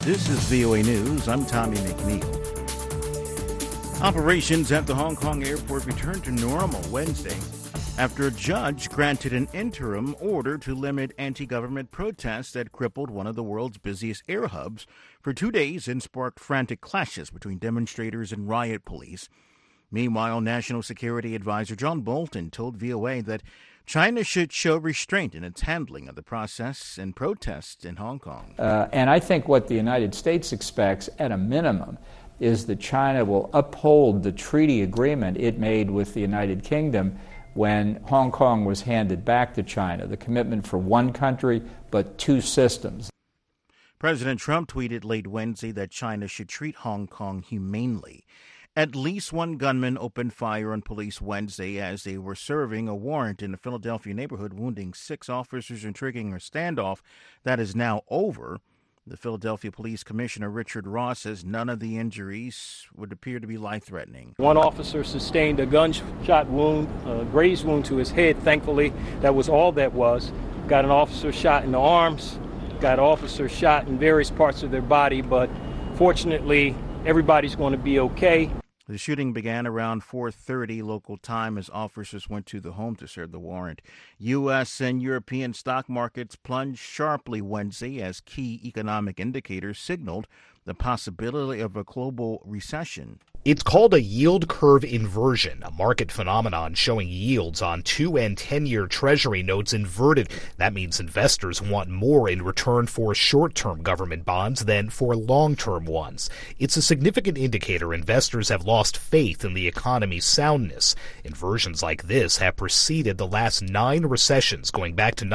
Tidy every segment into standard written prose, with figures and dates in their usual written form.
This is VOA News. I'm Tommy McNeil. Operations at the Hong Kong airport returned to normal Wednesday after a judge granted an interim order to limit anti-government protests that crippled one of the world's busiest air hubs for 2 days and sparked frantic clashes between demonstrators and riot police. Meanwhile, National Security Advisor John Bolton told VOA that China should show restraint in its handling of the process and protests in Hong Kong. And I think what the United States expects, at a minimum, is that China will uphold the treaty agreement it made with the United Kingdom when Hong Kong was handed back to China, the commitment for one country but two systems. President Trump tweeted late Wednesday that China should treat Hong Kong humanely. At least one gunman opened fire on police Wednesday as they were serving a warrant in a Philadelphia neighborhood, wounding 6 officers and triggering a standoff that is now over. The Philadelphia Police Commissioner Richard Ross says none of the injuries would appear to be life-threatening. One officer sustained a gunshot wound, a grazed wound to his head. Thankfully, that was all that was. Got an officer shot in the arms, got an officer shot in various parts of their body, but fortunately, everybody's going to be okay. The shooting began around 4:30 local time as officers went to the home to serve the warrant. U.S. and European stock markets plunged sharply Wednesday as key economic indicators signaled the possibility of a global recession. It's called a yield curve inversion, a market phenomenon showing yields on 2- and 10-year Treasury notes inverted. That means investors want more in return for short-term government bonds than for long-term ones. It's a significant indicator investors have lost faith in the economy's soundness. Inversions like this have preceded the last 9 recessions going back to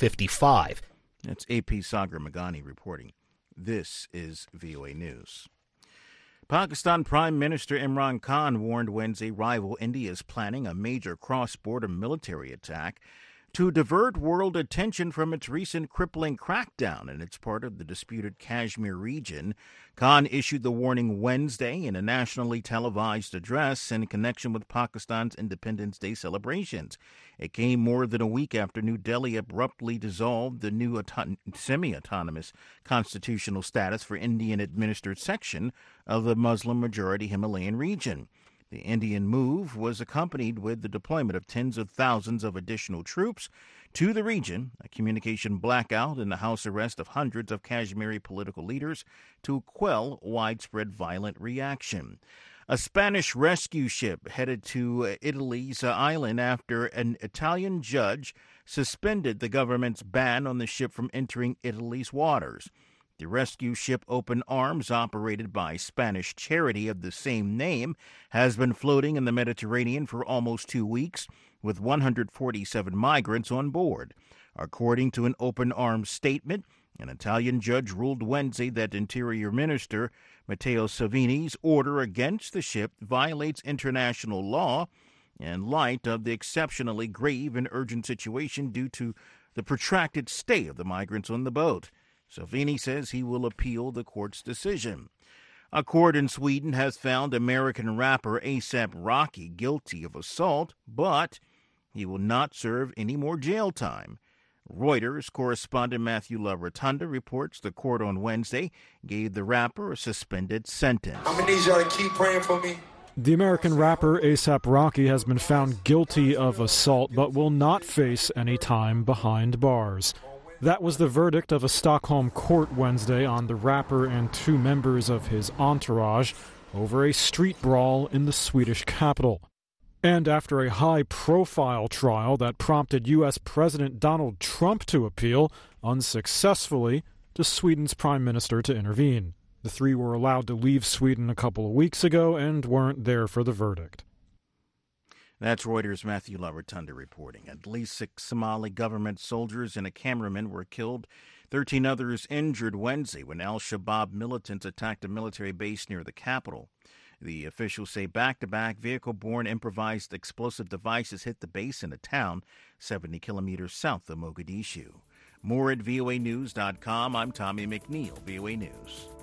1955. That's AP Sagar Magani reporting. This is VOA News. Pakistan Prime Minister Imran Khan warned Wednesday rival India is planning a major cross-border military attack to divert world attention from its recent crippling crackdown in its part of the disputed Kashmir region. Khan issued the warning Wednesday in a nationally televised address in connection with Pakistan's Independence Day celebrations. It came more than a week after New Delhi abruptly dissolved the new semi-autonomous constitutional status for Indian-administered section of the Muslim-majority Himalayan region. The Indian move was accompanied with the deployment of tens of thousands of additional troops to the region, a communication blackout, and the house arrest of hundreds of Kashmiri political leaders to quell widespread violent reaction. A Spanish rescue ship headed to Italy's island after an Italian judge suspended the government's ban on the ship from entering Italy's waters. The rescue ship Open Arms, operated by Spanish charity of the same name, has been floating in the Mediterranean for almost 2 weeks, with 147 migrants on board. According to an Open Arms statement, an Italian judge ruled Wednesday that Interior Minister Matteo Salvini's order against the ship violates international law in light of the exceptionally grave and urgent situation due to the protracted stay of the migrants on the boat. Salvini says he will appeal the court's decision. A court in Sweden has found American rapper A$AP Rocky guilty of assault, but he will not serve any more jail time. Reuters correspondent Matthew LaRotunda reports the court on Wednesday gave the rapper a suspended sentence. I'm going to need y'all to keep praying for me. The American rapper A$AP Rocky has been found guilty of assault but will not face any time behind bars. That was the verdict of a Stockholm court Wednesday on the rapper and 2 members of his entourage over a street brawl in the Swedish capital. And after a high-profile trial that prompted U.S. President Donald Trump to appeal, unsuccessfully, to Sweden's prime minister to intervene. The 3 were allowed to leave Sweden a couple of weeks ago and weren't there for the verdict. That's Reuters' Matthew LaRotunda reporting. At least 6 Somali government soldiers and a cameraman were killed. 13 others injured Wednesday when al-Shabaab militants attacked a military base near the capital. The officials say back-to-back vehicle-borne improvised explosive devices hit the base in a town 70 kilometers south of Mogadishu. More at voanews.com. I'm Tommy McNeil, VOA News.